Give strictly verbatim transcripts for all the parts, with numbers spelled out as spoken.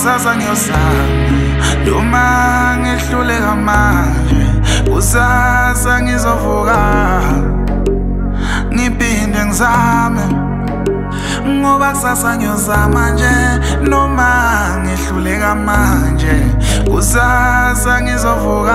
kusasa ngiyozama noma ngihluleka manje kusasa ngizovuka ngiphinde ngizame ngoba kusasa ngiyozama nje noma ngihluleka manje kusasa ngizovuka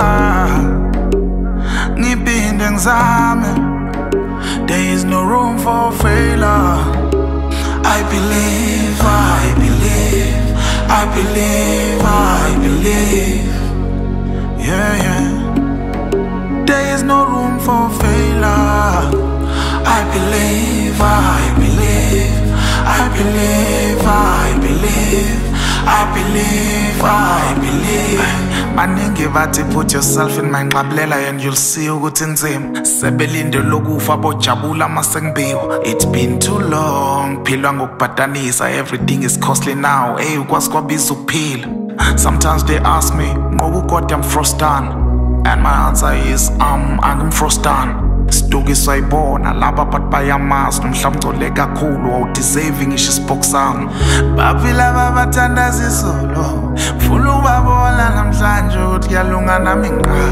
ngiphinde ngizame. There is no room for failure. I believe, I believe, I believe, I believe. Yeah, yeah. There is no room for failure. I believe, I believe, I believe, I believe, I believe, I believe. Maningi bathi put yourself in my nqablela and you'll see ukuthi nzima sebelinde lokufa bojabula masengibiwa. It's been too long philwa ngokubhadanisa, everything is costly now. Hey, ukwazi kwabiza ukuphila. Sometimes they ask me ngoba uGod yamfrostana, and my answer is um angimfrostana. Stuki sayibona laba but bayamazi nomhlaba ugcole kakhulu awudeserve ngisho isibhox sami. Baphila babathanda izolo funa ubabona namhlanje ukuthi kuyalunga nami ngqa.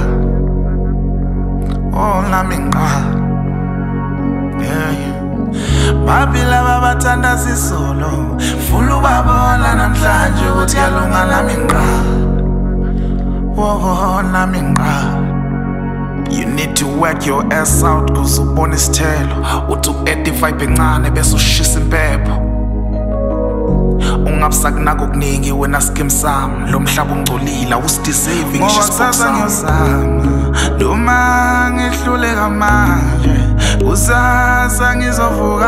Oh nami ngqa. Yeah, yeah. Baphila babathanda izolo funa ubabona namhlanje ukuthi kuyalunga nami ngqa. Oh nami ngqa. You need to work your ass out cause ubona isithelo uthi u-eighty-five encane bese ushisa impepho. Ungabusakunaka okuningi wena skim sami lo mhlaba ungcolile awusideserve ngisho kusasa ngiyozama noma ngihluleka manje kusasa ngizovuka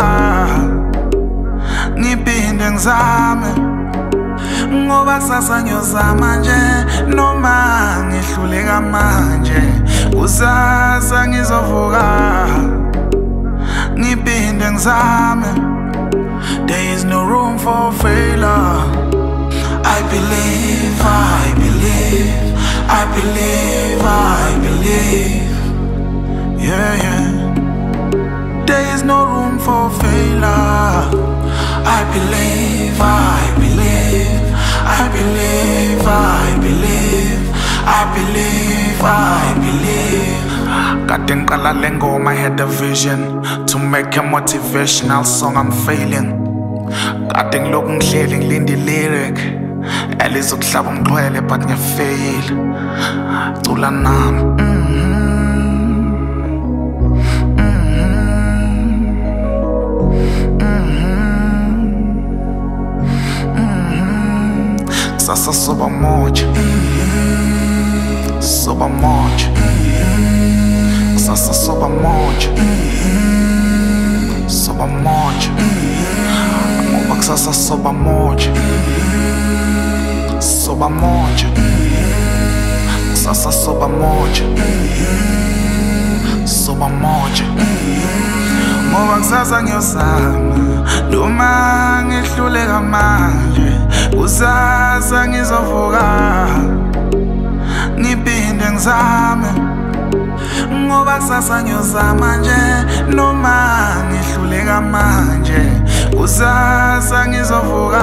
ngiphinde ngizame ngoba kusasa ngiyozama nje noma ngihluleka manje kusasa ngizovuka ngiphinde ngizame. There is no room for failure. I believe, I believe, I believe, I believe. Yeah, yeah. There is no room for failure. I believe, I believe, I believe, I believe, I believe, I believe. Kade ngiqala le ngoma, I had a vision to make a motivational song. I'm failing. Kade ngilokhu ngihleli ngilinde lyric elizokuhlaba umqwele but ngiyafail. Cula nami. Kusasa soba moja, soba moja. Kusasa soba moja, soba moja. Ngoba kusasa soba moja, soba moja. Kusasa soba moja, soba moja. Ngoba kusasa ngiyozama noma ngihluleka manje kusasa ngizovuka ngiphinde ngizame ngoba kusasa ngiyozama nje noma ngihluleka manje kusasa ngizovuka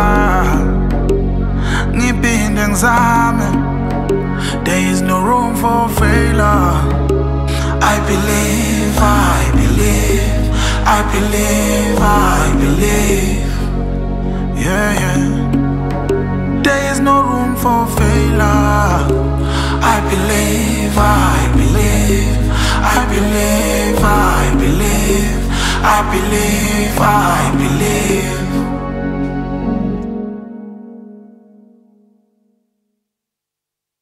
ngiphinde ngizame. There is no room for failure. I believe, I believe, I believe, I believe. Yeah, yeah. There is no room for failure. I believe, I believe, I believe, I believe, I believe, I believe.